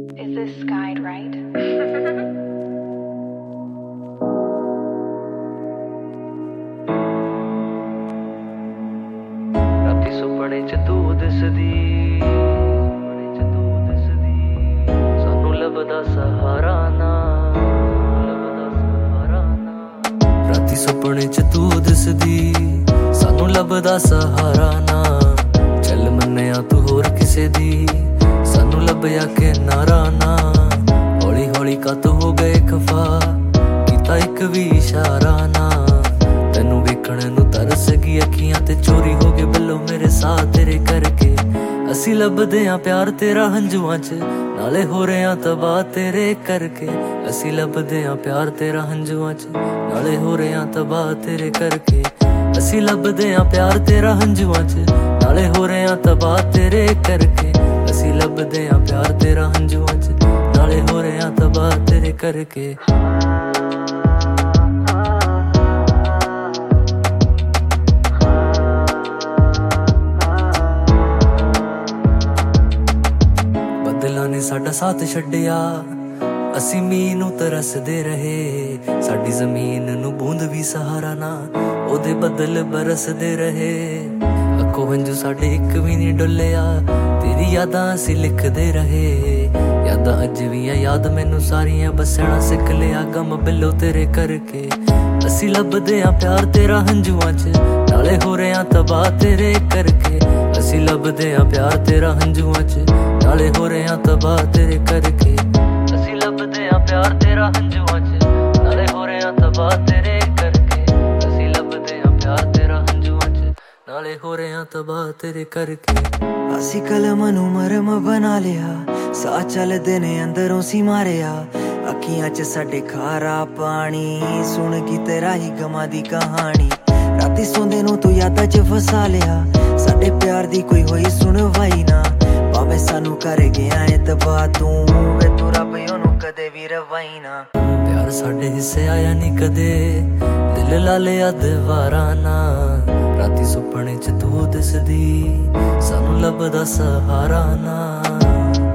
Is this guide right? ਰਾਤੀ ਸੁਪਨੇ ਚ ਤੂੰ ਦਿਸਦੀ ਸਾਨੂੰ ਲੱਭਦਾ ਸਹਾਰਾ ਨਾ ਰਾਤੀ ਸੁਪਨੇ ਚ ਤੂੰ ਦਿਸਦੀ ਸਾਨੂੰ ਲੱਭਦਾ ਸਹਾਰਾ ਨਾ ਚੱਲ ਮੰਨਿਆ ਤੂੰ ਹੋਰ ਕਿਸੇ ਦੀ ਸਾਨੂੰ ਲੱਭਿਆ ਕਿ ਨਾਰਾ ਨਾ ਹੌਲੀ ਹੌਲੀ ਕੱਤ ਹੋ ਗਏ ਖਫਾ ਕੀਤਾ ਇੱਕ ਵੀ ਇਸ਼ਾਰਾ ਨਾ ਤੈਨੂੰ ਵੇਖਣ ਨੂੰ ਤਰਸ ਗਈ ਅੱਖੀਆਂ ਤੇ ਚੋਰੀ ਹੋ ਗਏ ਬੱਲੋ ਮੇਰੇ ਸਾਹ ਤੇਰੇ ਕਰਕੇ ਅਸੀਂ ਲੱਭਦੇ ਆਂ ਪਿਆਰ ਤੇਰਾ ਹੰਝੂਆਂ ਚ ਨਾਲੇ ਹੋ ਰਿਆਂ ਤਬਾਹ ਤੇਰੇ ਕਰਕੇ ਅਸੀਂ ਲੱਭਦੇ ਆਂ ਪਿਆਰ ਤੇਰਾ ਹੰਝੂਆਂ ਚ ਨਾਲੇ ਹੋ ਰਿਆਂ ਤਬਾਹ ਤੇਰੇ ਕਰਕੇ ਅਸੀਂ ਲੱਭਦੇ ਆਂ ਪਿਆਰ ਤੇਰਾ ਹੰਝੂਆਂ ਚ ਨਾਲੇ ਹੋ ਰਿਆਂ ਤਬਾਹ ਤੇਰੇ ਕਰਕੇ ਅਸੀਂ ਲੱਭਦੇ ਆਂ ਪਿਆਰ ਤੇਰਾ ਹੰਝੂਆਂ ਚ ਨਾਲੇ ਹੋ ਰਿਆਂ ਤਬਾਹ ਤੇਰੇ ਕਰਕੇ ਬੱਦਲਾਂ ਨੇ ਸਾਡਾ ਸਾਥ ਛੱਡਿਆ ਅਸੀਂ ਮੀਂਹ ਨੂੰ ਤਰਸਦੇ ਰਹੇ ਸਾਡੀ ਜ਼ਮੀਨ ਨੂੰ ਬੂੰਦ ਵੀ ਸਹਾਰਾ ਨਾ ਉਹਦੇ ਬੱਦਲ ਬਰਸਦੇ ਰਹੇ ਅੱਖੋਂ ਹੰਝੂ ਸਾਡੇ ਇੱਕ ਵੀ ਨਹੀਂ ਡੁੱਲਿਆ ਤੇਰੀ ਯਾਦਾਂ ਅਸੀਂ ਲਿਖਦੇ ਰਹੇ ਯਾਦਾਂ ਅੱਜ ਵੀ ਆ ਯਾਦ ਮੈਨੂੰ ਸਾਰੀਆਂ ਬਸਣਾ ਸਿੱਖ ਲਿਆ ਗਮ ਬਿੱਲੋ ਤੇਰੇ ਕਰਕੇ ਅਸੀਂ ਲੱਭਦੇ ਆਂ ਪਿਆਰ ਤੇਰਾ ਹੰਝੂਆਂ ਚ ਨਾਲੇ ਹੋ ਰਿਆਂ ਤਬਾਹ ਤੇਰੇ ਕਰਕੇ ਅਸੀਂ ਲੱਭਦੇ ਆਂ ਪਿਆਰ ਤੇਰਾ ਹੰਝੂਆਂ ਚ ਨਾਲੇ ਹੋ ਰਿਆਂ ਤਬਾਹ ਤੇਰੇ ਕਰਕੇ ਅਸੀਂ ਲੱਭਦੇ ਆਂ ਪਿਆਰ ਤੇਰਾ ਹੰਝੂਆਂ ਚ ਨਾਲੇ ਹੋ ਰਿਆਂ ਤਬਾਹ ਤੇਰੇ ਕਰਕੇ ਅਸੀਂ ਲੱਭਦੇ ਆਂ ਪਿਆਰ ਤੇਰਾ ਹੰਝੂਆਂ ਚ ਨਾਲੇ ਹੋ ਰਿਆਂ ਤਬਾਹ ਤੇਰੇ ਕਰਕੇ ਅਸੀਂ ਕਲਮ ਨੂੰ ਮਰਮ ਬਣਾ ਲਿਆ ਸਾਹ ਚੱਲਦੇ ਨੇ ਅੰਦਰੋਂ ਸੀ ਮਾਰਿਆ ਅੱਖੀਆਂ 'ਚ ਸਾਡੇ ਖਾਰਾ ਪਾਣੀ ਸੁਣ ਕੇ ਤੇਰਾ ਹੀ ਗਮਾਂ ਦੀ ਕਹਾਣੀ ਰਾਤੀ ਸੌਂਦੇ ਨੂੰ ਤੂੰ ਯਾਦਾਂ 'ਚ ਫਸਾ ਲਿਆ ਸਾਡੇ ਪਿਆਰ ਦੀ ਕੋਈ ਹੋਈ ਸੁਣਵਾਈ ਨਾ ਭਾਵੇਂ ਸਾਨੂੰ ਕਰ ਗਿਆ ਏ ਤਬਾਹ ਤੂੰ ਵੇ ਤੂੰ ਰੱਬ ਉਹਨੂੰ ਕਦੇ ਵੀ ਰਵਾਈ ਨਾ ਪਿਆਰ ਸਾਡੇ ਹਿੱਸੇ ਆਇਆ ਨਹੀਂ ਕਦੇ ਦਿਲ ਲਾ ਲਿਆ ਦੀਵਾਰਾਂ ਨਾ ਰਾਤੀ ਸੁਪਨੇ ਚ ਤੂੰ ਦਿਸਦੀ ਸਾਨੂੰ ਲੱਭਦਾ ਸਹਾਰਾ ਨਾ